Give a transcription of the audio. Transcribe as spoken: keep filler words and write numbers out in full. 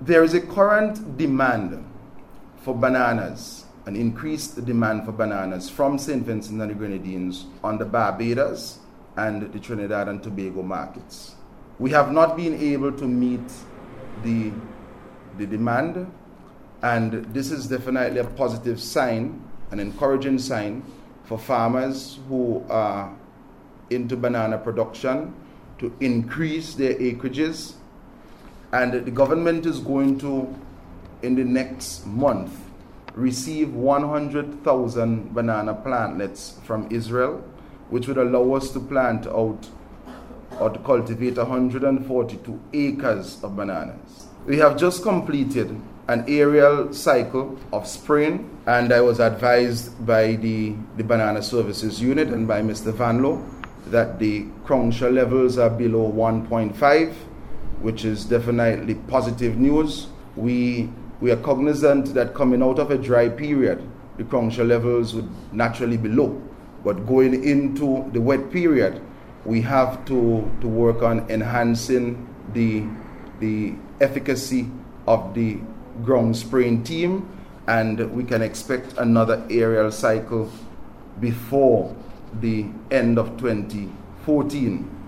There is a current demand for bananas, an increased demand for bananas from Saint Vincent and the Grenadines on the Barbados and the Trinidad and Tobago markets. We have not been able to meet the, the demand, and this is definitely a positive sign, an encouraging sign for farmers who are into banana production to increase their acreages. And the government is going to, in the next month, receive one hundred thousand banana plantlets from Israel, which would allow us to plant out or to cultivate one hundred forty-two acres of bananas. We have just completed an aerial cycle of spraying, and I was advised by the, the Banana Services Unit and by Mister Vanlo that the crown shell levels are below one point five, which is definitely positive news. We we are cognizant that coming out of a dry period, the crown shell levels would naturally be low. But going into the wet period, we have to, to work on enhancing the, the efficacy of the ground spraying team, and we can expect another aerial cycle before the end of twenty fourteen.